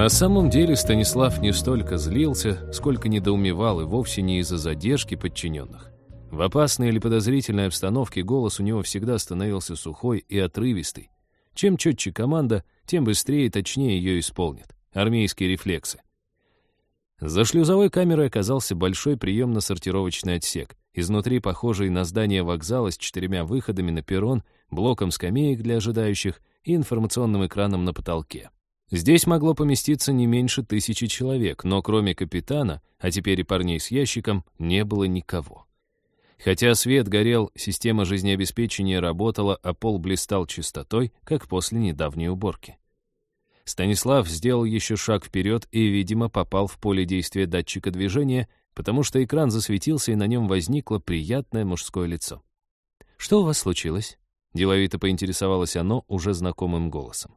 На самом деле Станислав не столько злился, сколько недоумевал, и вовсе не из-за задержки подчиненных. В опасной или подозрительной обстановке голос у него всегда становился сухой и отрывистый. Чем четче команда, тем быстрее и точнее ее исполнят. Армейские рефлексы. За шлюзовой камерой оказался большой приемно-сортировочный отсек, изнутри похожий на здание вокзала с 4 выходами на перрон, блоком скамеек для ожидающих и информационным экраном на потолке. Здесь могло поместиться не меньше 1000 человек, но кроме капитана, а теперь и парней с ящиком, не было никого. Хотя свет горел, система жизнеобеспечения работала, а пол блистал чистотой, как после недавней уборки. Станислав сделал еще шаг вперед и, видимо, попал в поле действия датчика движения, потому что экран засветился, и на нем возникло приятное мужское лицо. «Что у вас случилось?» — деловито поинтересовалось оно уже знакомым голосом.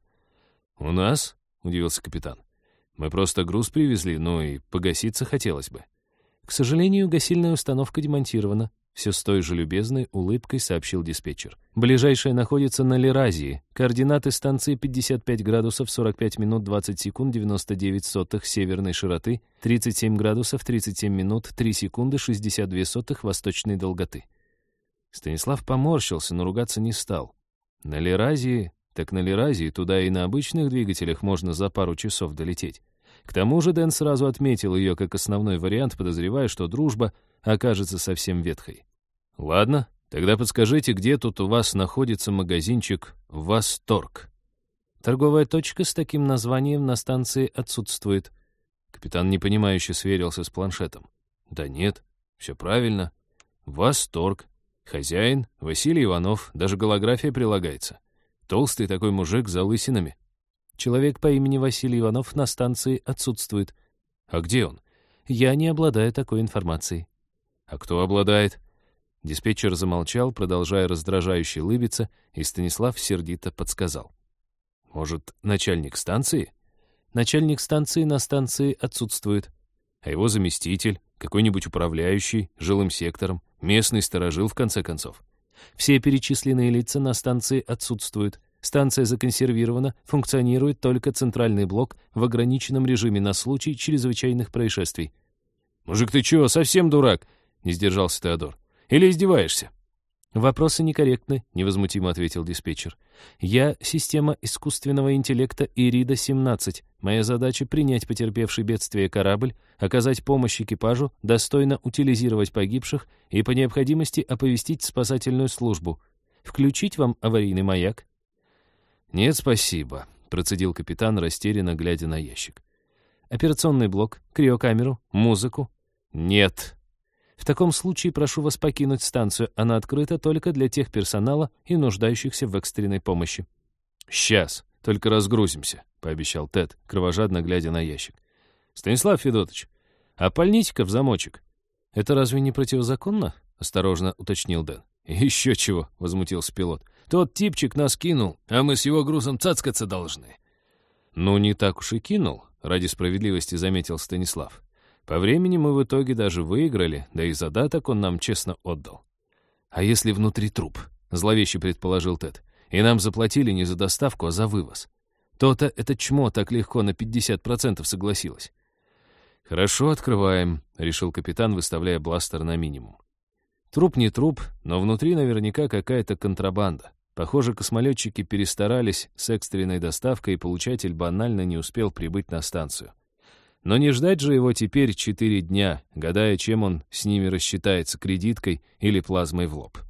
«У нас?» — удивился капитан. «Мы просто груз привезли, ну и погаситься хотелось бы». «К сожалению, гасильная установка демонтирована», — все с той же любезной улыбкой сообщил диспетчер. «Ближайшая находится на Леразии. Координаты станции 55 градусов 45 минут 20 секунд 99 сотых северной широты, 37 градусов 37 минут 3 секунды 62 сотых восточной долготы». Станислав поморщился, но ругаться не стал. На Леразии, так на Леразии туда и на обычных двигателях можно за пару часов долететь. К тому же Дэн сразу отметил ее как основной вариант, подозревая, что дружба окажется совсем ветхой. «Ладно, тогда подскажите, где тут у вас находится магазинчик «Восторг»?» «Торговая точка с таким названием на станции отсутствует». Капитан непонимающе сверился с планшетом. «Да нет, все правильно. «Восторг». Хозяин — Василий Иванов, даже голография прилагается. Толстый такой мужик с залысинами. Человек по имени Василий Иванов на станции отсутствует. А где он? Я не обладаю такой информацией. А кто обладает? Диспетчер замолчал, продолжая раздражающе лыбиться, и Станислав сердито подсказал. Может, начальник станции? Начальник станции на станции отсутствует. А его заместитель, какой-нибудь управляющий жилым сектором, местный сторожил, в конце концов. Все перечисленные лица на станции отсутствуют. Станция законсервирована, функционирует только центральный блок в ограниченном режиме на случай чрезвычайных происшествий. «Мужик, ты чего, совсем дурак?» — не сдержался Теодор. «Или издеваешься?» «Вопросы некорректны», — невозмутимо ответил диспетчер. «Я — система искусственного интеллекта Ирида-17. Моя задача — принять потерпевший бедствие корабль, оказать помощь экипажу, достойно утилизировать погибших и по необходимости оповестить спасательную службу. Включить вам аварийный маяк?» «Нет, спасибо», — процедил капитан, растерянно глядя на ящик. «Операционный блок, криокамеру, музыку?» «Нет». «В таком случае прошу вас покинуть станцию. Она открыта только для тех персонала и нуждающихся в экстренной помощи». «Сейчас, только разгрузимся», — пообещал Тед, кровожадно глядя на ящик. «Станислав Федотович, а пальните-ка в замочек». «Это разве не противозаконно?» — осторожно уточнил Дэн. «Еще чего», — возмутился пилот. «Тот типчик нас кинул, а мы с его грузом цацкаться должны». «Ну, не так уж и кинул», — ради справедливости заметил Станислав. «По времени мы в итоге даже выиграли, да и задаток он нам честно отдал». «А если внутри труп?» — зловеще предположил Тед. «И нам заплатили не за доставку, а за вывоз. То-то это чмо так легко на 50% согласилось». «Хорошо, открываем», — решил капитан, выставляя бластер на минимум. Труп не труп, но внутри наверняка какая-то контрабанда. Похоже, космолетчики перестарались с экстренной доставкой, и получатель банально не успел прибыть на станцию. Но не ждать же его теперь 4 дня, гадая, чем он с ними рассчитается, кредиткой или плазмой в лоб.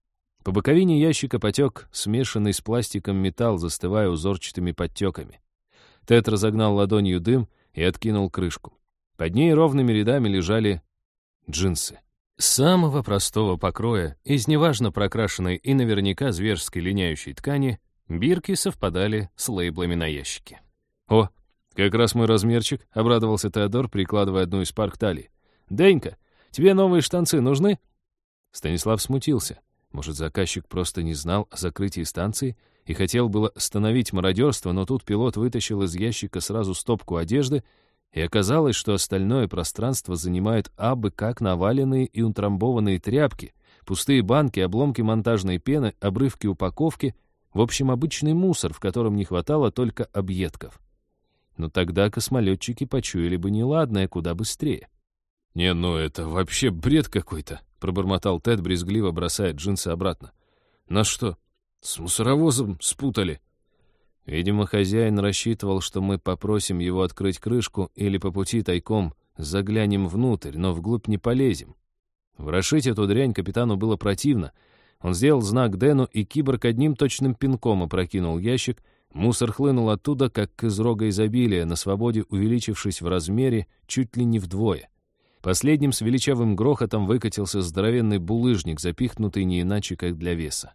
По боковине ящика потек смешанный с пластиком металл, застывая узорчатыми подтеками. Тед разогнал ладонью дым и откинул крышку. Под ней ровными рядами лежали джинсы. Самого простого покроя, из неважно прокрашенной и наверняка зверской линяющей ткани, бирки совпадали с лейблами на ящике. «О, как раз мой размерчик», — обрадовался Теодор, прикладывая одну из пар к талии. «Денька, тебе новые штанцы нужны?» Станислав смутился. Может, заказчик просто не знал о закрытии станции и хотел было остановить мародерство, но тут пилот вытащил из ящика сразу стопку одежды, и оказалось, что остальное пространство занимают абы как наваленные и утрамбованные тряпки, пустые банки, обломки монтажной пены, обрывки упаковки, в общем, обычный мусор, в котором не хватало только объедков. но тогда космолетчики почуяли бы неладное куда быстрее. «Не, ну это вообще бред какой-то», — пробормотал Тед, брезгливо бросая джинсы обратно. «Нас что, с мусоровозом спутали?» Видимо, хозяин рассчитывал, что мы попросим его открыть крышку или по пути тайком заглянем внутрь, но вглубь не полезем. Ворошить эту дрянь капитану было противно. Он сделал знак Дэну, и киборг одним точным пинком опрокинул ящик. Мусор хлынул оттуда, как из рога изобилия, на свободе увеличившись в размере чуть ли не вдвое. Последним с величавым грохотом выкатился здоровенный булыжник, запихнутый не иначе, как для веса.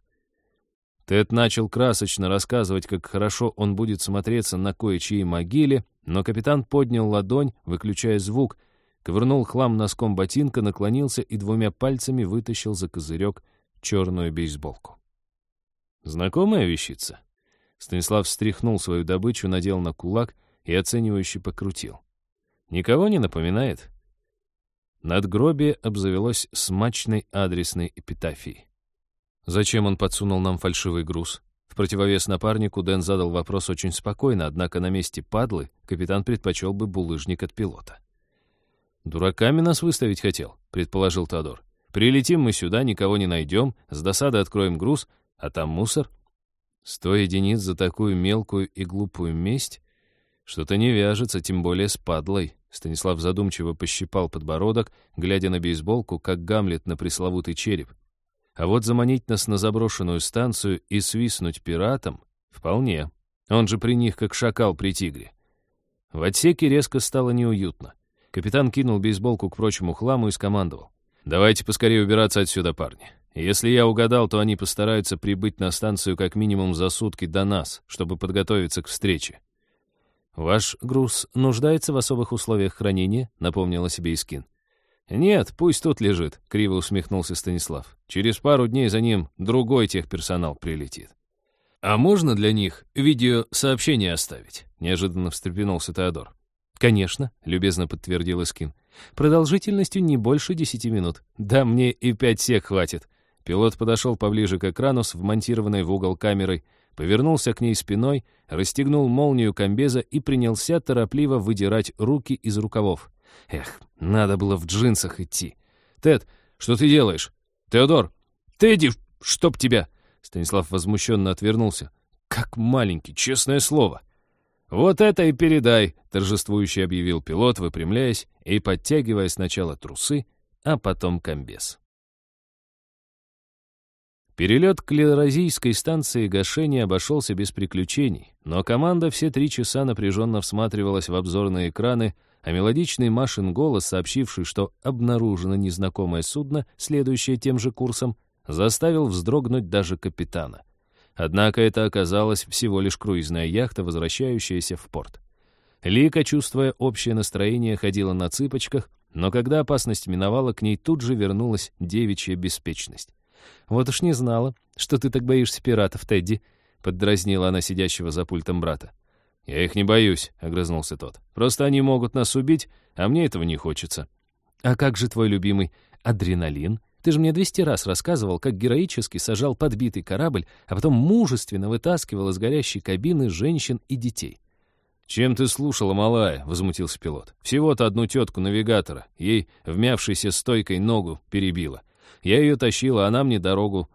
Тед начал красочно рассказывать, как хорошо он будет смотреться на кое-чьей могиле, но капитан поднял ладонь, выключая звук, ковырнул хлам носком ботинка, наклонился и двумя пальцами вытащил за козырек черную бейсболку. «Знакомая вещица?» Станислав встряхнул свою добычу, надел на кулак и оценивающе покрутил. «Никого не напоминает?» Надгробие обзавелось смачной адресной эпитафией. Зачем он подсунул нам фальшивый груз? В противовес напарнику Дэн задал вопрос очень спокойно, однако на месте падлы капитан предпочел бы булыжник от пилота. «Дураками нас выставить хотел», — предположил Теодор. «Прилетим мы сюда, никого не найдем, с досады откроем груз, а там мусор. 100 единиц за такую мелкую и глупую месть? Что-то не вяжется, тем более с падлой». Станислав задумчиво пощипал подбородок, глядя на бейсболку, как Гамлет на пресловутый череп. А вот заманить нас на заброшенную станцию и свистнуть пиратам — вполне. Он же при них, как шакал при тигре. В отсеке резко стало неуютно. Капитан кинул бейсболку к прочему хламу и скомандовал: «Давайте поскорее убираться отсюда, парни. Если я угадал, то они постараются прибыть на станцию как минимум за сутки до нас, чтобы подготовиться к встрече». «Ваш груз нуждается в особых условиях хранения?» — напомнил о себе Искин. «Нет, пусть тут лежит», — криво усмехнулся Станислав. «Через пару дней за ним другой техперсонал прилетит». «А можно для них видеосообщение оставить?» — неожиданно встрепенулся Теодор. «Конечно», — любезно подтвердил Искин. «Продолжительностью не больше 10 минут. Да мне и 5 сек хватит». Пилот подошел поближе к экрану с вмонтированной в угол камерой, повернулся к ней спиной, расстегнул молнию комбеза и принялся торопливо выдирать руки из рукавов. Эх, надо было в джинсах идти. «Тед, что ты делаешь?» «Теодор! Тедди, чтоб тебя!» Станислав возмущенно отвернулся. «Как маленький, честное слово!» «Вот это и передай!» — торжествующе объявил пилот, выпрямляясь и подтягивая сначала трусы, а потом комбез. Перелет к Леразийской станции гашения обошелся без приключений, но команда все 3 часа напряженно всматривалась в обзорные экраны, а мелодичный Машин голос, сообщивший, что обнаружено незнакомое судно, следующее тем же курсом, заставил вздрогнуть даже капитана. Однако это оказалась всего лишь круизная яхта, возвращающаяся в порт. Лика, чувствуя общее настроение, ходила на цыпочках, но когда опасность миновала, к ней тут же вернулась девичья беспечность. «Вот уж не знала, что ты так боишься пиратов, Тедди», — поддразнила она сидящего за пультом брата. «Я их не боюсь», — огрызнулся тот. «Просто они могут нас убить, а мне этого не хочется». «А как же твой любимый адреналин? Ты же мне 200 раз рассказывал, как героически сажал подбитый корабль, а потом мужественно вытаскивал из горящей кабины женщин и детей». «Чем ты слушала, малая?» — возмутился пилот. «Всего-то одну тетку навигатора. Ей вмявшейся стойкой ногу перебила. Я ее тащила, она мне дорогу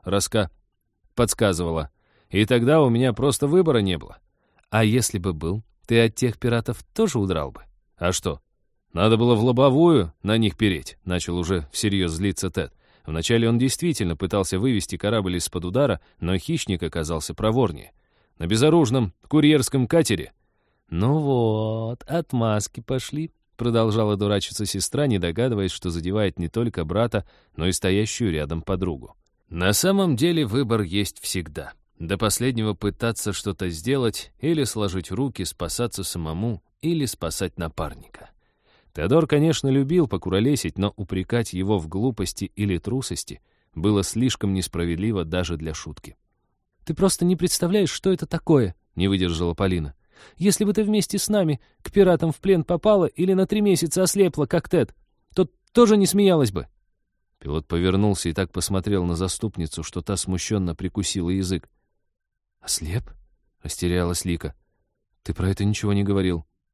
подсказывала. И тогда у меня просто выбора не было». «А если бы был, ты от тех пиратов тоже удрал бы?» «А что? Надо было в лобовую на них переть», — начал уже всерьез злиться Тед. Вначале он действительно пытался вывести корабль из-под удара, но хищник оказался проворнее. На безоружном курьерском катере. «Ну вот, отмазки пошли», — продолжала дурачиться сестра, не догадываясь, что задевает не только брата, но и стоящую рядом подругу. На самом деле выбор есть всегда. До последнего пытаться что-то сделать или сложить руки, спасаться самому или спасать напарника. Теодор, конечно, любил покуролесить, но упрекать его в глупости или трусости было слишком несправедливо даже для шутки. «Ты просто не представляешь, что это такое», — не выдержала Полина. «Если бы ты вместе с нами к пиратам в плен попала или на 3 месяца ослепла, как Тед, то тоже не смеялась бы». Пилот повернулся и так посмотрел на заступницу, что та смущенно прикусила язык. «Ослеп?» — растерялась Лика. «Ты про это ничего не говорил».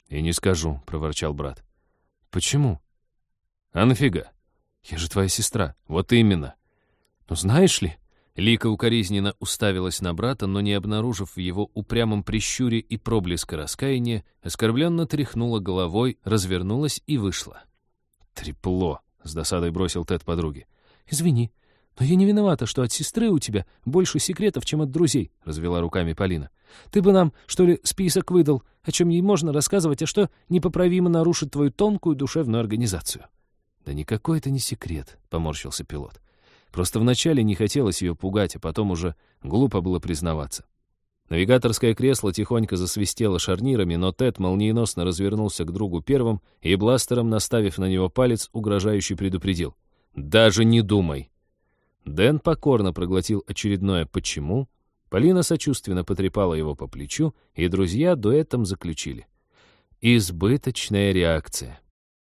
«И не скажу», — проворчал брат. «Почему?» «А нафига?» «Я же твоя сестра». «Вот именно». «Ну знаешь ли...» Лика укоризненно уставилась на брата, но, не обнаружив в его упрямом прищуре и проблеска раскаяния, оскорбленно тряхнула головой, развернулась и вышла. «Трепло», — с досадой бросил Тед подруге. «Извини, но я не виновата, что от сестры у тебя больше секретов, чем от друзей», — развела руками Полина. «Ты бы нам, что ли, список выдал, о чем ей можно рассказывать, а что непоправимо нарушит твою тонкую душевную организацию». «Да никакой это не секрет», — поморщился пилот. «Просто вначале не хотелось ее пугать, а потом уже глупо было признаваться». Навигаторское кресло тихонько засвистело шарнирами, но Тед молниеносно развернулся к другу первым и бластером, наставив на него палец, угрожающе предупредил. «Даже не думай!» Дэн покорно проглотил очередное «почему?». Полина сочувственно потрепала его по плечу, и друзья дуэтом заключили. Избыточная реакция.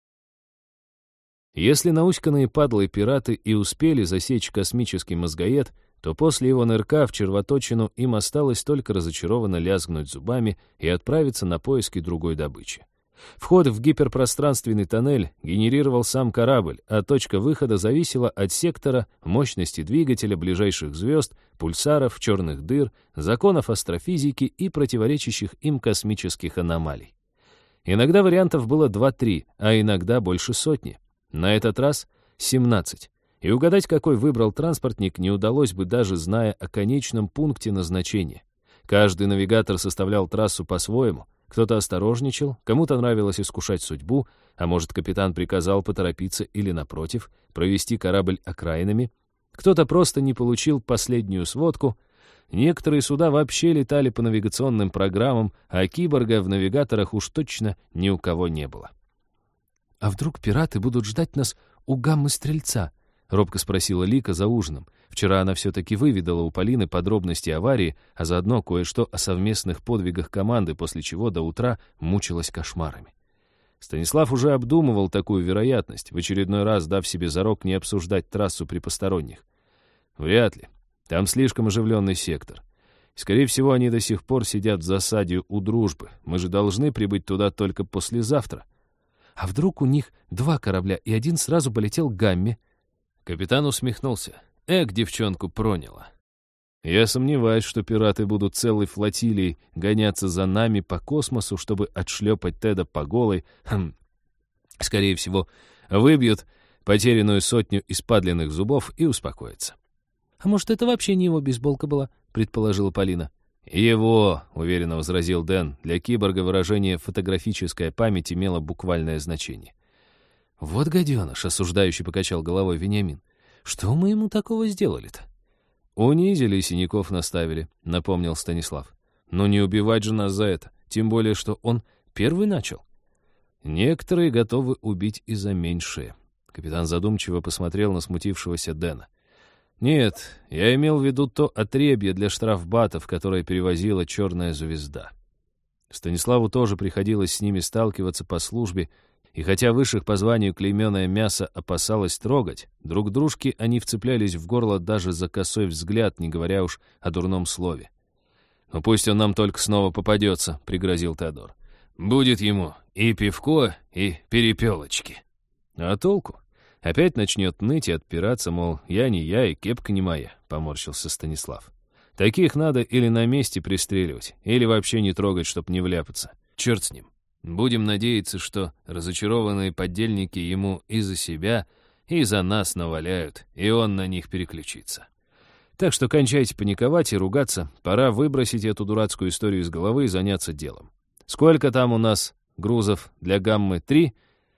Если науськанные падлы пираты и успели засечь космический мозгоед, то после его нырка в червоточину им осталось только разочарованно лязгнуть зубами и отправиться на поиски другой добычи. Вход в гиперпространственный тоннель генерировал сам корабль, а точка выхода зависела от сектора, мощности двигателя, ближайших звезд, пульсаров, черных дыр, законов астрофизики и противоречащих им космических аномалий. Иногда вариантов было 2-3, а иногда больше сотни. На этот раз 17. И угадать, какой выбрал транспортник, не удалось бы, даже зная о конечном пункте назначения. Каждый навигатор составлял трассу по-своему. Кто-то осторожничал, кому-то нравилось искушать судьбу, а может, капитан приказал поторопиться или, напротив, провести корабль окраинами. Кто-то просто не получил последнюю сводку. Некоторые суда вообще летали по навигационным программам, а киборга в навигаторах уж точно ни у кого не было. «А вдруг пираты будут ждать нас у гаммы-стрельца?» — робко спросила Лика за ужином. Вчера она все-таки выведала у Полины подробности аварии, а заодно кое-что о совместных подвигах команды, после чего до утра мучилась кошмарами. Станислав уже обдумывал такую вероятность, в очередной раз дав себе зарок не обсуждать трассу при посторонних. Вряд ли. Там слишком оживленный сектор. Скорее всего, они до сих пор сидят в засаде у Дружбы. Мы же должны прибыть туда только послезавтра. А вдруг у них 2 корабля, и один сразу полетел к Гамме? Капитан усмехнулся. Девчонку проняло. Я сомневаюсь, что пираты будут целой флотилией гоняться за нами по космосу, чтобы отшлепать Теда по голой. Скорее всего, выбьют потерянную 100 испадленных зубов и успокоятся. «А может, это вообще не его бейсболка была?» — предположила Полина. «Его», — уверенно возразил Дэн, для киборга выражение «фотографическая память» имело буквальное значение. «Вот гаденыш», — осуждающий покачал головой Вениамин. «Что мы ему такого сделали-то?» «Унизили и синяков наставили», — напомнил Станислав. «Но не убивать же нас за это, тем более, что он первый начал». «Некоторые готовы убить и за меньшее». Капитан задумчиво посмотрел на смутившегося Дэна. «Нет, я имел в виду то отребье для штрафбатов, которое перевозила «Черная звезда». Станиславу тоже приходилось с ними сталкиваться по службе, и хотя высших по званию клейменое мясо опасалось трогать, друг дружке они вцеплялись в горло даже за косой взгляд, не говоря уж о дурном слове. «Ну пусть он нам только снова попадется», — пригрозил Теодор. «Будет ему и пивко, и перепелочки». «А толку? Опять начнет ныть и отпираться, мол, я не я и кепка не моя», — поморщился Станислав. «Таких надо или на месте пристреливать, или вообще не трогать, чтоб не вляпаться. Черт с ним. Будем надеяться, что разочарованные подельники ему и за себя, и за нас наваляют, и он на них переключится. Так что кончайте паниковать и ругаться, пора выбросить эту дурацкую историю из головы и заняться делом. Сколько там у нас грузов для гаммы? 3?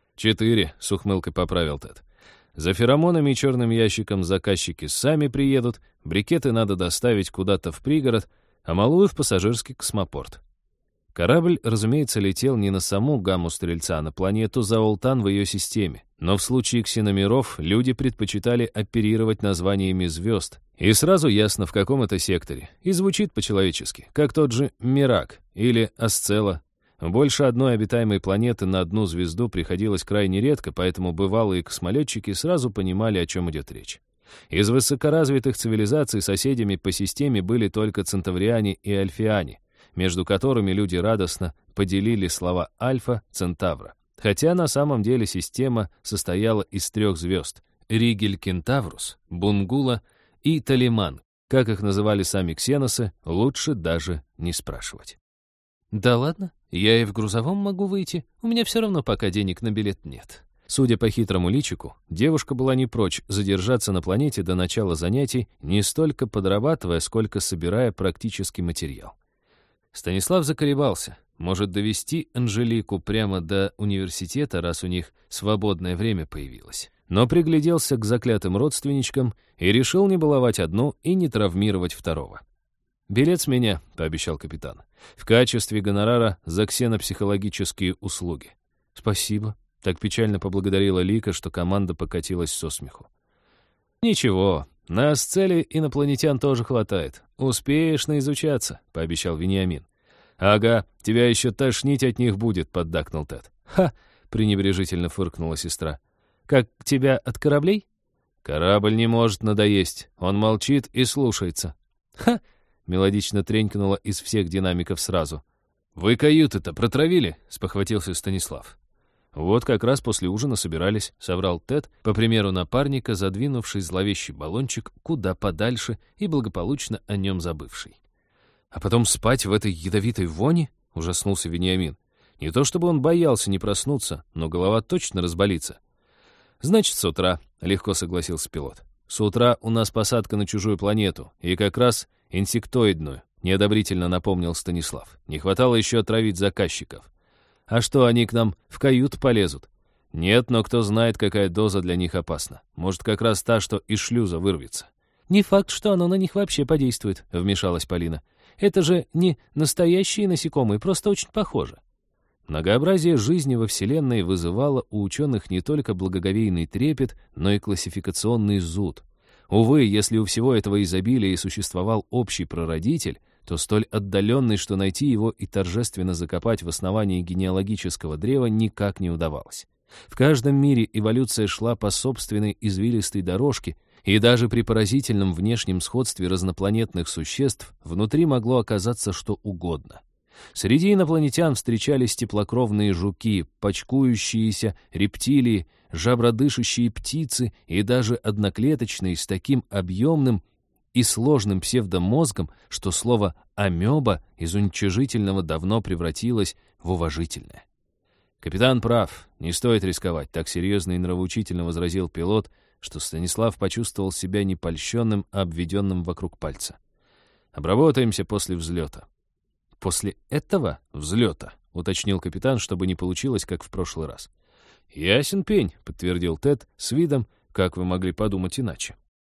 4, с ухмылкой поправил Тед. За феромонами и черным ящиком заказчики сами приедут, брикеты надо доставить куда-то в пригород, а малую в пассажирский космопорт. Корабль, разумеется, летел не на саму гамму Стрельца, а на планету Заолтан в ее системе. Но в случае ксеномеров люди предпочитали оперировать названиями звезд. И сразу ясно, в каком это секторе. И звучит по-человечески, как тот же Мирак или Асцела. Больше одной обитаемой планеты на одну звезду приходилось крайне редко, поэтому бывалые космолетчики сразу понимали, о чем идет речь. Из высокоразвитых цивилизаций соседями по системе были только центавриане и альфиане. между которыми люди радостно поделили слова Альфа Центавра. Хотя на самом деле система состояла из 3 звезд — Ригель Кентаврус, Бунгула и Талиман. Как их называли сами ксеносы, лучше даже не спрашивать. «Да ладно, я и в грузовом могу выйти, у меня все равно пока денег на билет нет». Судя по хитрому личику, девушка была не прочь задержаться на планете до начала занятий, не столько подрабатывая, сколько собирая практический материал. Станислав заколебался. Может, довести Анжелику прямо до университета, раз у них свободное время появилось. Но пригляделся к заклятым родственничкам и решил не баловать одну и не травмировать второго. «Билет с меня», — пообещал капитан, «в качестве гонорара за ксенопсихологические услуги». «Спасибо», — так печально поблагодарила Лика, что команда покатилась со смеху. «Ничего, нас цели инопланетян тоже хватает. Успеешь наизучаться», — пообещал Вениамин. «Ага, тебя еще тошнить от них будет», — поддакнул Тед. «Ха!» — пренебрежительно фыркнула сестра. «Как тебя от кораблей?» «Корабль не может надоесть. Он молчит и слушается». «Ха!» — мелодично тренькнуло из всех динамиков сразу. «Вы каюты-то протравили?» — спохватился Станислав. «Вот как раз после ужина собирались», — соврал Тед, по примеру напарника, задвинувший зловещий баллончик куда подальше и благополучно о нем забывший. «А потом спать в этой ядовитой вони?» — ужаснулся Вениамин. Не то чтобы он боялся не проснуться, но голова точно разболится. «Значит, с утра», — легко согласился пилот. «С утра у нас посадка на чужую планету, и как раз инсектоидную», — неодобрительно напомнил Станислав. «Не хватало еще отравить заказчиков». «А что, они к нам в каюту полезут?» «Нет, но кто знает, какая доза для них опасна. Может, как раз та, что из шлюза вырвется». «Не факт, что оно на них вообще подействует», — вмешалась Полина. «Это же не настоящие насекомые, просто очень похоже». Многообразие жизни во Вселенной вызывало у ученых не только благоговейный трепет, но и классификационный зуд. Увы, если у всего этого изобилия и существовал общий прародитель, то столь отдаленный, что найти его и торжественно закопать в основании генеалогического древа никак не удавалось. В каждом мире эволюция шла по собственной извилистой дорожке, и даже при поразительном внешнем сходстве разнопланетных существ внутри могло оказаться что угодно. Среди инопланетян встречались теплокровные жуки, почкующиеся рептилии, жабродышащие птицы и даже одноклеточные с таким объемным и сложным псевдомозгом, что слово «амеба» из уничижительного давно превратилось в уважительное. «Капитан прав, не стоит рисковать», — так серьезно и нравоучительно возразил пилот, что Станислав почувствовал себя не польщенным, а обведенным вокруг пальца. «Обработаемся после взлета». «После этого взлета», — уточнил капитан, чтобы не получилось, как в прошлый раз. «Ясен пень», — подтвердил Тед с видом, как вы могли подумать иначе.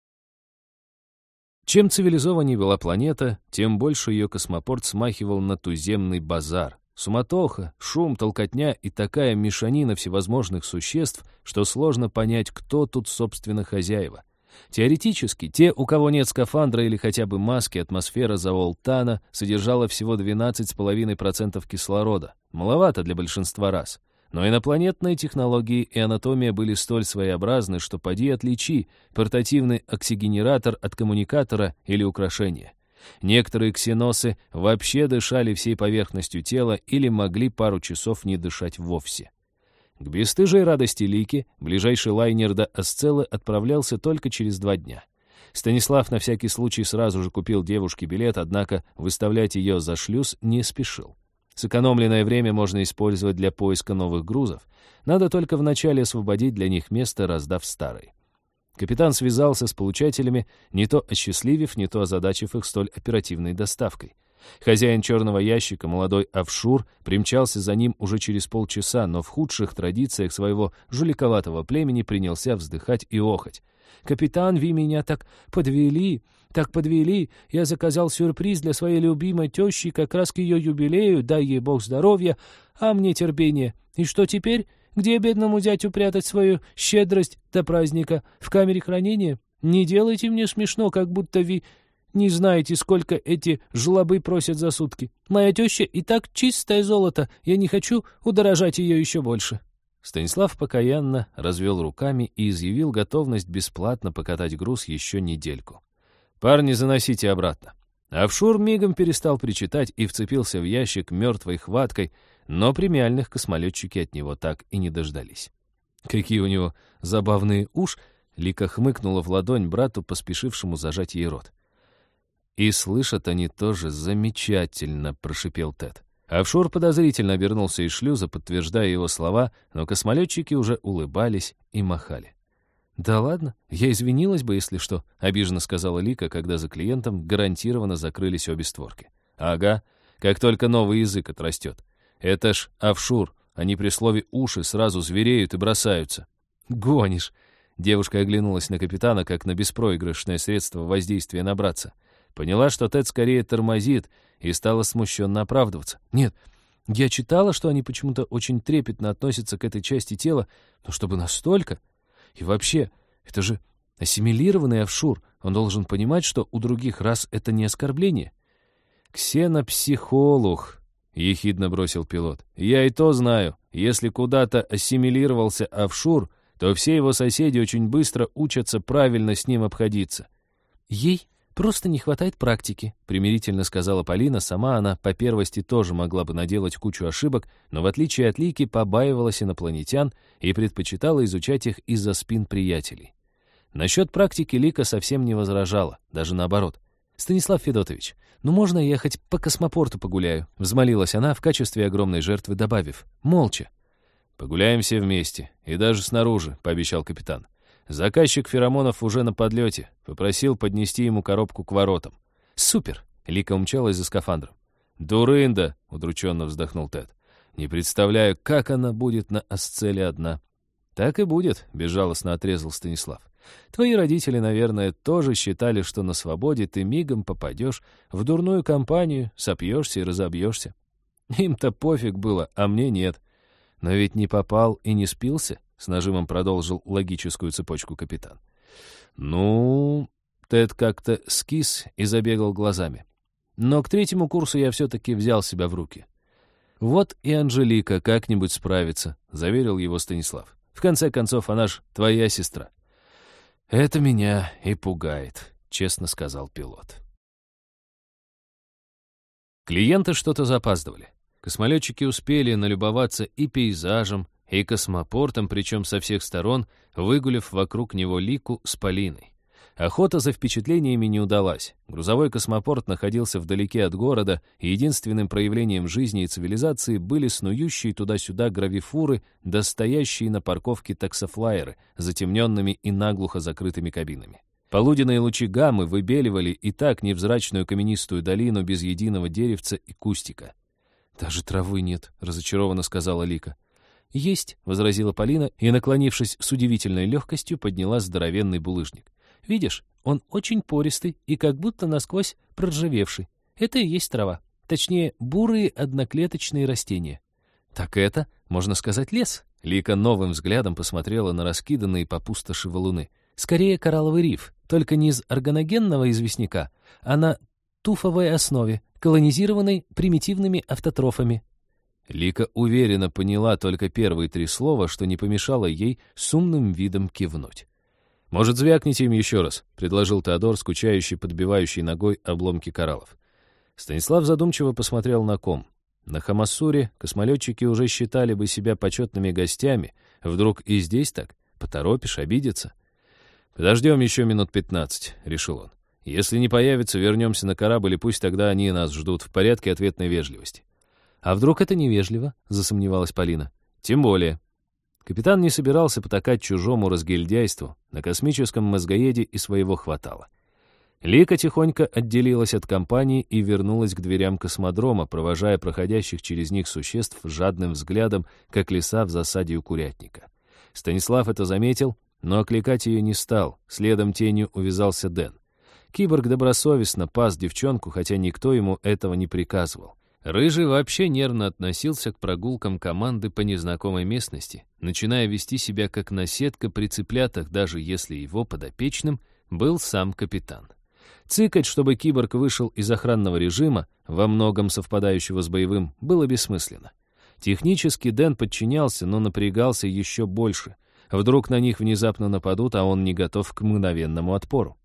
Чем цивилизованнее была планета, тем больше ее космопорт смахивал на туземный базар. Суматоха, шум, толкотня и такая мешанина всевозможных существ, что сложно понять, кто тут, собственно, хозяева. Теоретически, те, у кого нет скафандра или хотя бы маски, атмосфера Заолтана содержала всего 12,5% кислорода. Маловато для большинства рас. Но инопланетные технологии и анатомия были столь своеобразны, что поди отличи портативный оксигенератор от коммуникатора или украшения. Некоторые ксеносы вообще дышали всей поверхностью тела или могли пару часов не дышать вовсе. К бесстыжей радости Лики ближайший лайнер до Асцеллы отправлялся только через 2 дня. Станислав на всякий случай сразу же купил девушке билет, однако выставлять ее за шлюз не спешил. Сэкономленное время можно использовать для поиска новых грузов. Надо только вначале освободить для них место, раздав старые. Капитан связался с получателями, не то осчастливив, не то озадачив их столь оперативной доставкой. Хозяин черного ящика, молодой Авшур, примчался за ним уже через полчаса, но в худших традициях своего жуликоватого племени принялся вздыхать и охать. «Капитан, вы меня так подвели. Я заказал сюрприз для своей любимой тещи как раз к ее юбилею, дай ей бог здоровья, а мне терпение. И что теперь? Где бедному зятю прятать свою щедрость до праздника? В камере хранения? Не делайте мне смешно, как будто вы не знаете, сколько эти жлобы просят за сутки. Моя теща и так чистое золото, я не хочу удорожать ее еще больше». Станислав покаянно развел руками и изъявил готовность бесплатно покатать груз еще недельку. «Парни, заносите обратно». Офшор мигом перестал причитать и вцепился в ящик мертвой хваткой, но премиальных космолетчики от него так и не дождались. «Какие у него забавные уши!» — Лика хмыкнула в ладонь брату, поспешившему зажать ей рот. «И слышат они тоже замечательно», — прошипел Тед. Офшор подозрительно обернулся из шлюза, подтверждая его слова, но космолетчики уже улыбались и махали. «Да ладно, я извинилась бы, если что», — обиженно сказала Лика, когда за клиентом гарантированно закрылись обе створки. «Ага, как только новый язык отрастет. Это ж офшор, они при слове «уши» сразу звереют и бросаются». «Гонишь!» — девушка оглянулась на капитана, как на беспроигрышное средство воздействия на братца. Поняла, что Тед скорее тормозит, и стала смущенно оправдываться. «Нет, я читала, что они почему-то очень трепетно относятся к этой части тела, но чтобы настолько... И вообще, это же ассимилированный офшор, он должен понимать, что у других рас это не оскорбление». «Ксенопсихолог», — ехидно бросил пилот. «Я и то знаю, если куда-то ассимилировался офшор, то все его соседи очень быстро учатся правильно с ним обходиться». «Ей просто не хватает практики», — примирительно сказала Полина. Сама она по первости тоже могла бы наделать кучу ошибок, но в отличие от Лики побаивалась инопланетян и предпочитала изучать их из-за спин приятелей. Насчет практики Лика совсем не возражала, даже наоборот. «Станислав Федотович, ну можно я хоть по космопорту погуляю?» — взмолилась она в качестве огромной жертвы, добавив. «Молча». «Погуляем все вместе, и даже снаружи», — пообещал капитан. «Заказчик феромонов уже на подлете. Попросил поднести ему коробку к воротам». «Супер!» — Лика умчалась за скафандром. «Дурында!» — удрученно вздохнул Тед. «Не представляю, как она будет на Асцеле одна». «Так и будет», — безжалостно отрезал Станислав. «Твои родители, наверное, тоже считали, что на свободе ты мигом попадешь в дурную компанию, сопьешься и разобьешься. Им-то пофиг было, а мне нет. Но ведь не попал и не спился», — с нажимом продолжил логическую цепочку капитан. «Ну...» — Тед как-то скис и забегал глазами. «Но к 3-му курсу я все-таки взял себя в руки». «Вот и Анжелика как-нибудь справится», — заверил его Станислав. «В конце концов, она ж твоя сестра». «Это меня и пугает», — честно сказал пилот. Клиенты что-то запаздывали. Космолетчики успели налюбоваться и пейзажем, и космопортом, причем со всех сторон, выгулив вокруг него Лику с Полиной. Охота за впечатлениями не удалась. Грузовой космопорт находился вдалеке от города, и единственным проявлением жизни и цивилизации были снующие туда-сюда гравифуры, да стоящие на парковке таксофлайеры, затемненными и наглухо закрытыми кабинами. Полуденные лучи гаммы выбеливали и так невзрачную каменистую долину без единого деревца и кустика. «Даже травы нет», — разочарованно сказала Лика. «Есть», — возразила Полина и, наклонившись с удивительной легкостью, подняла здоровенный булыжник. «Видишь, он очень пористый и как будто насквозь проржавевший. Это и есть трава. Точнее, бурые одноклеточные растения». «Так это, можно сказать, лес?» Лика новым взглядом посмотрела на раскиданные по пустоши валуны. «Скорее коралловый риф, только не из органогенного известняка, а на туфовой основе, колонизированной примитивными автотрофами». Лика уверенно поняла только первые 3 слова, что не помешало ей с умным видом кивнуть. «Может, звякните им еще раз?» — предложил Теодор, скучающий, подбивающий ногой обломки кораллов. Станислав задумчиво посмотрел на ком. На Хамасуре космолетчики уже считали бы себя почетными гостями. Вдруг и здесь так? Поторопишь, обидится. «Подождем еще минут 15», — решил он. «Если не появится, вернемся на корабль, и пусть тогда они нас ждут в порядке ответной вежливости». «А вдруг это невежливо?» — засомневалась Полина. «Тем более». Капитан не собирался потакать чужому разгильдяйству. На космическом мозгоеде и своего хватало. Лика тихонько отделилась от компании и вернулась к дверям космодрома, провожая проходящих через них существ жадным взглядом, как лиса в засаде у курятника. Станислав это заметил, но окликать ее не стал. Следом тенью увязался Дэн. Киборг добросовестно пас девчонку, хотя никто ему этого не приказывал. Рыжий вообще нервно относился к прогулкам команды по незнакомой местности, начиная вести себя как наседка при цыплятах, даже если его подопечным был сам капитан. Цыкать, чтобы киборг вышел из охранного режима, во многом совпадающего с боевым, было бессмысленно. Технически Дэн подчинялся, но напрягался еще больше. Вдруг на них внезапно нападут, а он не готов к мгновенному отпору.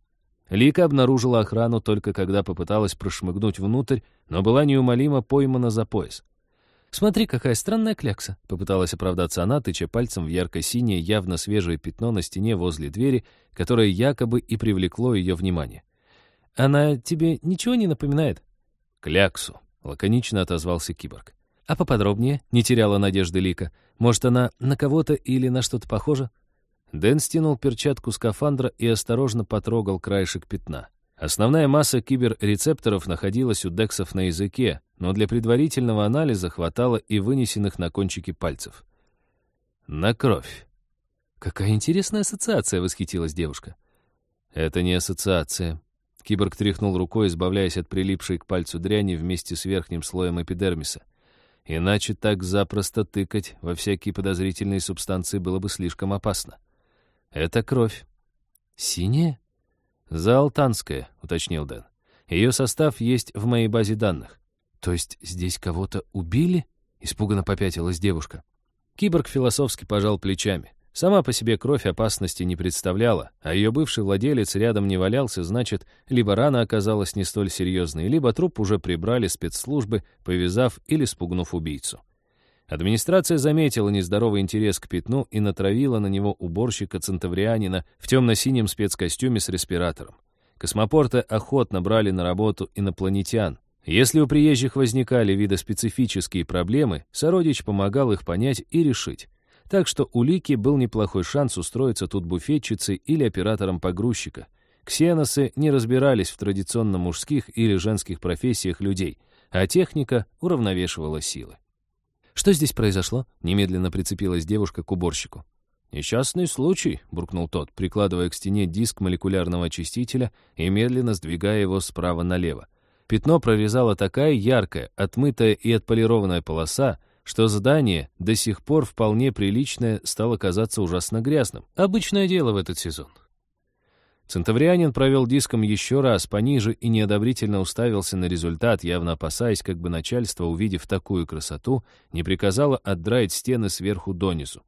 Лика обнаружила охрану только когда попыталась прошмыгнуть внутрь, но была неумолимо поймана за пояс. «Смотри, какая странная клякса», — попыталась оправдаться она, тыча пальцем в ярко-синее, явно свежее пятно на стене возле двери, которое якобы и привлекло ее внимание. «Она тебе ничего не напоминает?» «Кляксу», — лаконично отозвался киборг. «А поподробнее?» — не теряла надежды Лика. «Может, она на кого-то или на что-то похожа?» Дэн стянул перчатку скафандра и осторожно потрогал краешек пятна. Основная масса киберрецепторов находилась у дексов на языке, но для предварительного анализа хватало и вынесенных на кончики пальцев. На кровь. «Какая интересная ассоциация!» — восхитилась девушка. «Это не ассоциация». Киборг тряхнул рукой, избавляясь от прилипшей к пальцу дряни вместе с верхним слоем эпидермиса. Иначе так запросто тыкать во всякие подозрительные субстанции было бы слишком опасно. «Это кровь». «Синяя?» «Заалтанская», — уточнил Дэн. «Ее состав есть в моей базе данных». «То есть здесь кого-то убили?» — испуганно попятилась девушка. Киборг философски пожал плечами. Сама по себе кровь опасности не представляла, а ее бывший владелец рядом не валялся, значит, либо рана оказалась не столь серьезной, либо труп уже прибрали спецслужбы, повязав или спугнув убийцу. Администрация заметила нездоровый интерес к пятну и натравила на него уборщика-центаврианина в темно-синем спецкостюме с респиратором. Космопорты охотно брали на работу инопланетян. Если у приезжих возникали видоспецифические проблемы, сородич помогал их понять и решить. Так что у Лики был неплохой шанс устроиться тут буфетчицей или оператором погрузчика. Ксеносы не разбирались в традиционно мужских или женских профессиях людей, а техника уравновешивала силы. «Что здесь произошло?» — немедленно прицепилась девушка к уборщику. «Несчастный случай», — буркнул тот, прикладывая к стене диск молекулярного очистителя и медленно сдвигая его справа налево. Пятно прорезала такая яркая, отмытая и отполированная полоса, что здание, до сих пор вполне приличное, стало казаться ужасно грязным. Обычное дело в этот сезон. Центаврианин провел диском еще раз пониже и неодобрительно уставился на результат, явно опасаясь, как бы начальство, увидев такую красоту, не приказало отдраить стены сверху донизу.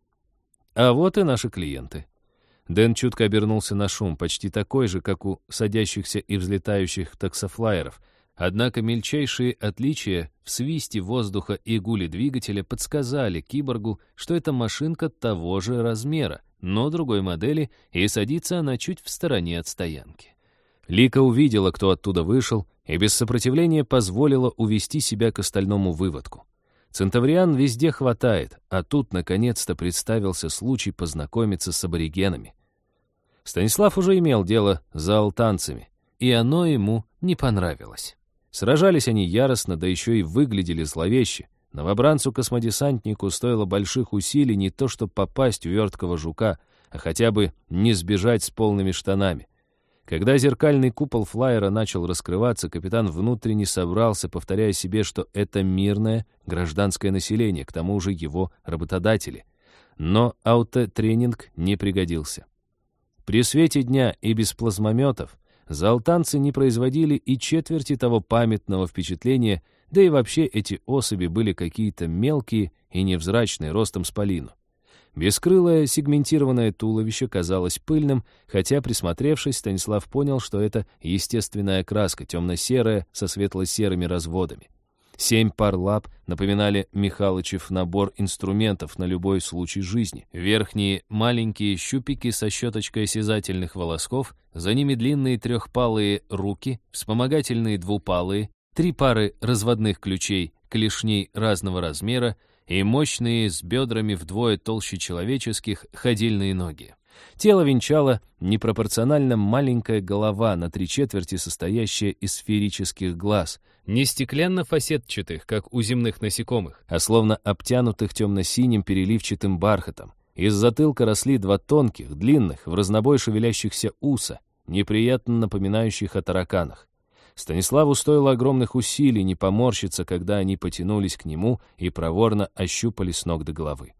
А вот и наши клиенты. Дэн чутко обернулся на шум, почти такой же, как у садящихся и взлетающих таксофлайеров. Однако мельчайшие отличия в свисте воздуха и гуле двигателя подсказали киборгу, что это машинка того же размера, но другой модели, и садится она чуть в стороне от стоянки. Лика увидела, кто оттуда вышел, и без сопротивления позволила увести себя к остальному выводку. Центавриан везде хватает, а тут наконец-то представился случай познакомиться с аборигенами. Станислав уже имел дело с заалтанцами, и оно ему не понравилось. Сражались они яростно, да еще и выглядели зловеще. Новобранцу-космодесантнику стоило больших усилий не то что попасть в верткого жука, а хотя бы не сбежать с полными штанами. Когда зеркальный купол флайера начал раскрываться, капитан внутренне собрался, повторяя себе, что это мирное гражданское население, к тому же его работодатели. Но аутотренинг не пригодился. При свете дня и без плазмометов заалтанцы не производили и четверти того памятного впечатления, да и вообще эти особи были какие-то мелкие и невзрачные, ростом с полину. Бескрылое сегментированное туловище казалось пыльным, хотя, присмотревшись, Станислав понял, что это естественная окраска, темно-серая, со светло-серыми разводами. 7 пар лап напоминали Михалычев набор инструментов на любой случай жизни. Верхние маленькие щупики со щеточкой осязательных волосков, за ними длинные трехпалые руки, вспомогательные двупалые, 3 пары разводных ключей, клешней разного размера и мощные с бедрами вдвое толще человеческих ходильные ноги. Тело венчало непропорционально маленькая голова, на 3/4 состоящая из сферических глаз, не стеклянно-фасетчатых, как у земных насекомых, а словно обтянутых темно-синим переливчатым бархатом. Из затылка росли 2 тонких, длинных, в разнобой шевелящихся уса, неприятно напоминающих о тараканах. Станиславу стоило огромных усилий не поморщиться, когда они потянулись к нему и проворно ощупали с ног до головы.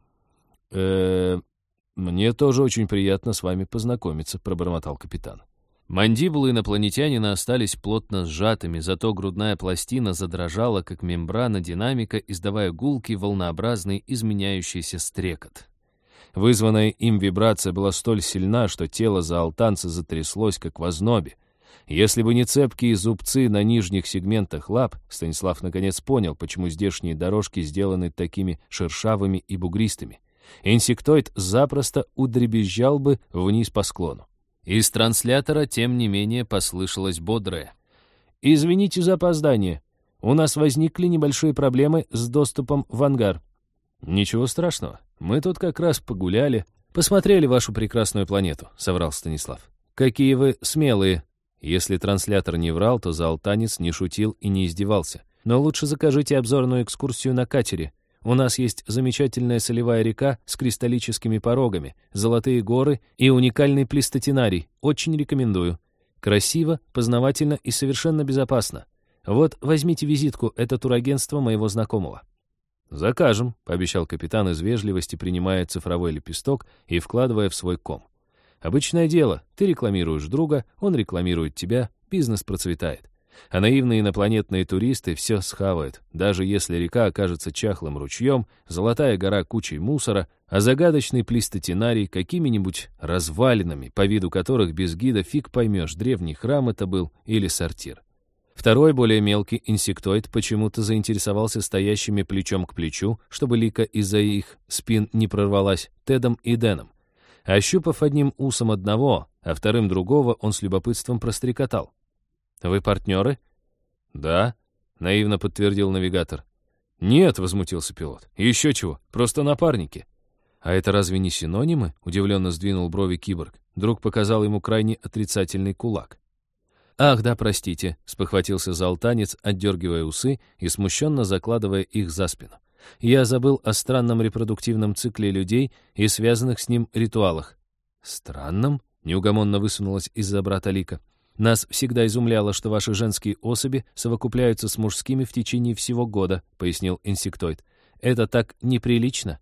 «Мне тоже очень приятно с вами познакомиться», — пробормотал капитан. Мандибулы инопланетянина остались плотно сжатыми, зато грудная пластина задрожала, как мембрана динамика, издавая гулкий, волнообразный, изменяющийся стрекот. Вызванная им вибрация была столь сильна, что тело заалтанца затряслось, как в ознобе. Если бы не цепкие зубцы на нижних сегментах лап, Станислав наконец понял, почему здешние дорожки сделаны такими шершавыми и бугристыми. Инсектоид запросто удребезжал бы вниз по склону. Из транслятора, тем не менее, послышалось бодрое: «Извините за опоздание. У нас возникли небольшие проблемы с доступом в ангар». «Ничего страшного. Мы тут как раз погуляли, посмотрели вашу прекрасную планету», — соврал Станислав. «Какие вы смелые». Если транслятор не врал, то золотанец не шутил и не издевался. «Но лучше закажите обзорную экскурсию на катере. У нас есть замечательная солевая река с кристаллическими порогами, золотые горы и уникальный плистотинарий. Очень рекомендую. Красиво, познавательно и совершенно безопасно. Вот, возьмите визитку, это турагентство моего знакомого». «Закажем», — пообещал капитан из вежливости, принимая цифровой лепесток и вкладывая в свой ком. «Обычное дело. Ты рекламируешь друга, он рекламирует тебя, бизнес процветает. А наивные инопланетные туристы все схавают, даже если река окажется чахлым ручьем, золотая гора кучей мусора, а загадочный плистотинарий какими-нибудь развалинами, по виду которых без гида фиг поймешь, древний храм это был или сортир». Второй, более мелкий инсектоид почему-то заинтересовался стоящими плечом к плечу, чтобы Лика из-за их спин не прорвалась, Тедом и Дэном. Ощупав одним усом одного, а вторым другого, он с любопытством прострекотал: «Вы партнеры?» «Да», — наивно подтвердил навигатор. «Нет», — возмутился пилот. «Еще чего, просто напарники». «А это разве не синонимы?» — удивленно сдвинул брови киборг. Друг показал ему крайне отрицательный кулак. «Ах, да, простите», — спохватился золотанец, отдергивая усы и смущенно закладывая их за спину. «Я забыл о странном репродуктивном цикле людей и связанных с ним ритуалах». «Странном?» — неугомонно высунулась из-за брата Лика. «Нас всегда изумляло, что ваши женские особи совокупляются с мужскими в течение всего года», — пояснил инсектоид. «Это так неприлично».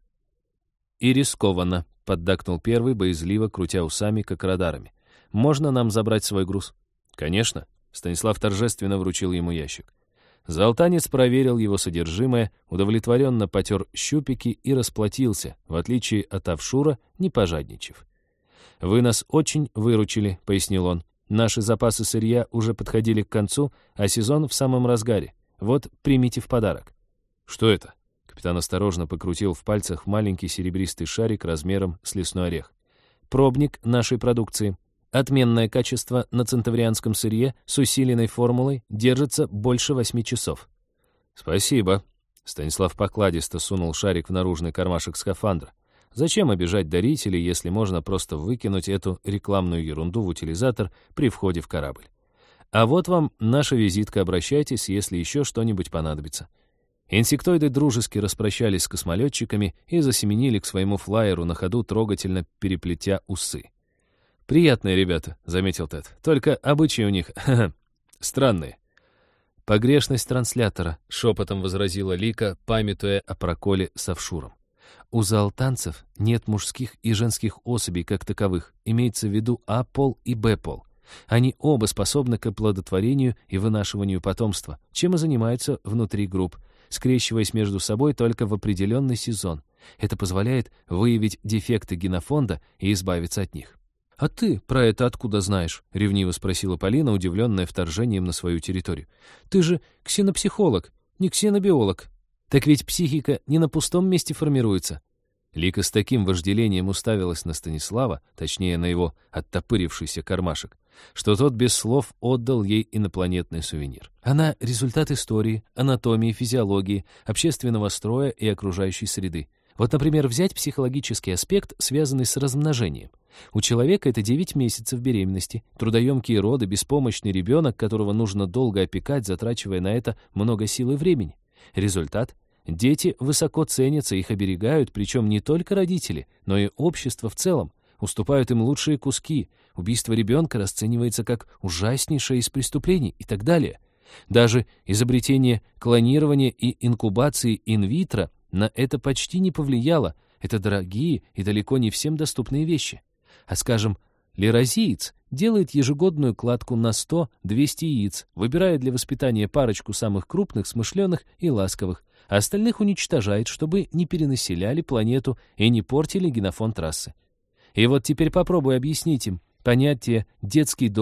«И рискованно», — поддакнул первый, боязливо крутя усами, как радарами. «Можно нам забрать свой груз?» «Конечно», — Станислав торжественно вручил ему ящик. Золотанец проверил его содержимое, удовлетворенно потер щупики и расплатился, в отличие от Авшура, не пожадничав. «Вы нас очень выручили», — пояснил он. «Наши запасы сырья уже подходили к концу, а сезон в самом разгаре. Вот, примите в подарок». «Что это?» — капитан осторожно покрутил в пальцах маленький серебристый шарик размером с лесной орех. «Пробник нашей продукции. Отменное качество на центаврианском сырье с усиленной формулой держится больше 8 часов». «Спасибо». Станислав покладисто сунул шарик в наружный кармашек скафандра. Зачем обижать дарителей, если можно просто выкинуть эту рекламную ерунду в утилизатор при входе в корабль? А вот вам наша визитка, обращайтесь, если еще что-нибудь понадобится. Инсектоиды дружески распрощались с космолетчиками и засеменили к своему флайеру на ходу, трогательно переплетя усы. «Приятные ребята», — заметил Тед. «Только обычаи у них странные». «Погрешность транслятора», — шепотом возразила Лика, памятуя о проколе с Авшуром. «У золотанцев нет мужских и женских особей как таковых, имеется в виду А-пол и Б-пол. Они оба способны к оплодотворению и вынашиванию потомства, чем и занимаются внутри групп, скрещиваясь между собой только в определенный сезон. Это позволяет выявить дефекты генофонда и избавиться от них». «А ты про это откуда знаешь?» — ревниво спросила Полина, удивленная вторжением на свою территорию. «Ты же ксенопсихолог, не ксенобиолог. Так ведь психика не на пустом месте формируется». Лика с таким вожделением уставилась на Станислава, точнее, на его оттопырившийся кармашек, что тот без слов отдал ей инопланетный сувенир. Она — результат истории, анатомии, физиологии, общественного строя и окружающей среды. Вот, например, взять психологический аспект, связанный с размножением. У человека это 9 месяцев беременности, трудоемкие роды, беспомощный ребенок, которого нужно долго опекать, затрачивая на это много сил и времени. Результат — дети высоко ценятся, их оберегают, причем не только родители, но и общество в целом, уступают им лучшие куски, убийство ребенка расценивается как ужаснейшее из преступлений и так далее. Даже изобретение клонирования и инкубации инвитро на это почти не повлияло, это дорогие и далеко не всем доступные вещи. А скажем, лирозиец делает ежегодную кладку на 100-200 яиц, выбирая для воспитания парочку самых крупных, смышленых и ласковых, а остальных уничтожает, чтобы не перенаселяли планету и не портили генофонд расы. И вот теперь попробуй объяснить им понятие «детский дом»,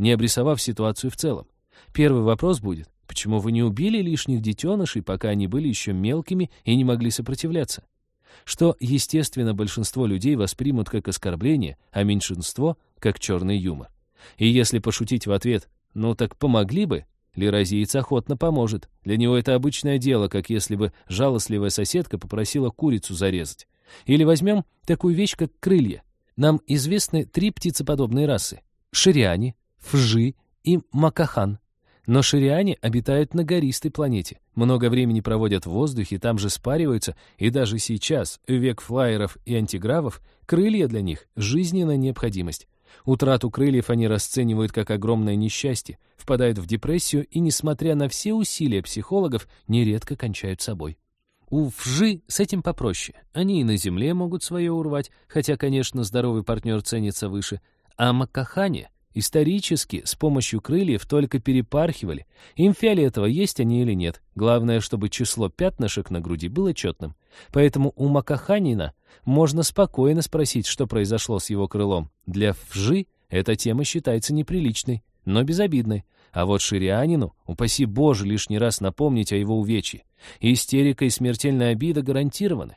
не обрисовав ситуацию в целом. Первый вопрос будет, почему вы не убили лишних детенышей, пока они были еще мелкими и не могли сопротивляться? Что, естественно, большинство людей воспримут как оскорбление, а меньшинство — как черный юмор. И если пошутить в ответ «ну так помогли бы», лиразиец охотно поможет. Для него это обычное дело, как если бы жалостливая соседка попросила курицу зарезать. Или возьмем такую вещь, как крылья. Нам известны 3 птицеподобные расы — шириане, фжи и макахан. Но шириане обитают на гористой планете, много времени проводят в воздухе, там же спариваются, и даже сейчас, в век флайеров и антигравов, крылья для них — жизненная необходимость. Утрату крыльев они расценивают как огромное несчастье, впадают в депрессию и, несмотря на все усилия психологов, нередко кончают собой. У фжи с этим попроще. Они и на земле могут свое урвать, хотя, конечно, здоровый партнер ценится выше. А макахане исторически с помощью крыльев только перепархивали. Им фиолетово, есть они или нет. Главное, чтобы число пятнышек на груди было четным. Поэтому у макаханина можно спокойно спросить, что произошло с его крылом. Для фжи эта тема считается неприличной, но безобидной. А вот ширианину, упаси Боже, лишний раз напомнить о его увечье. Истерика и смертельная обида гарантированы.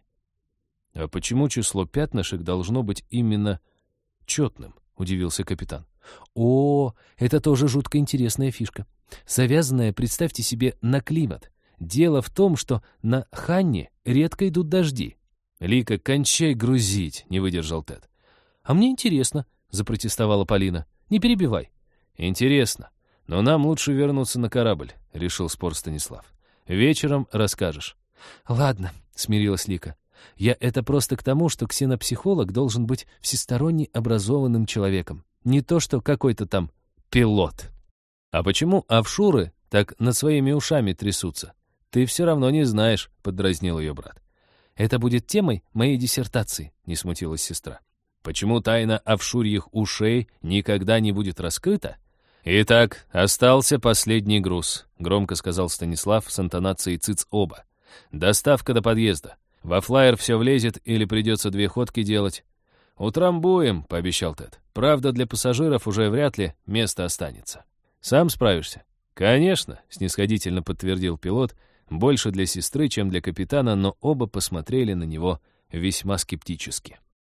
«А почему число пятнышек должно быть именно четным?» — удивился капитан. «О, это тоже жутко интересная фишка. Завязанная, представьте себе, на климат. Дело в том, что на Ханне редко идут дожди». «Лика, кончай грузить», — не выдержал Тед. «А мне интересно», — запротестовала Полина. «Не перебивай». «Интересно. Но нам лучше вернуться на корабль», — решил спор Станислав. «Вечером расскажешь». «Ладно», — смирилась Лика. «Я это просто к тому, что ксенопсихолог должен быть всесторонне образованным человеком. Не то, что какой-то там пилот». «А почему офшуры так над своими ушами трясутся? Ты все равно не знаешь», — поддразнил ее брат. «Это будет темой моей диссертации», — не смутилась сестра. «Почему тайна офшурьих ушей никогда не будет раскрыта?» «Итак, остался последний груз», — громко сказал Станислав с интонацией цыц-оба. «Доставка до подъезда. Во флайер все влезет или придется 2 ходки делать?» «Утрамбуем», — пообещал Тед. «Правда, для пассажиров уже вряд ли место останется». «Сам справишься?» «Конечно», — снисходительно подтвердил пилот, больше для сестры, чем для капитана, но оба посмотрели на него весьма скептически.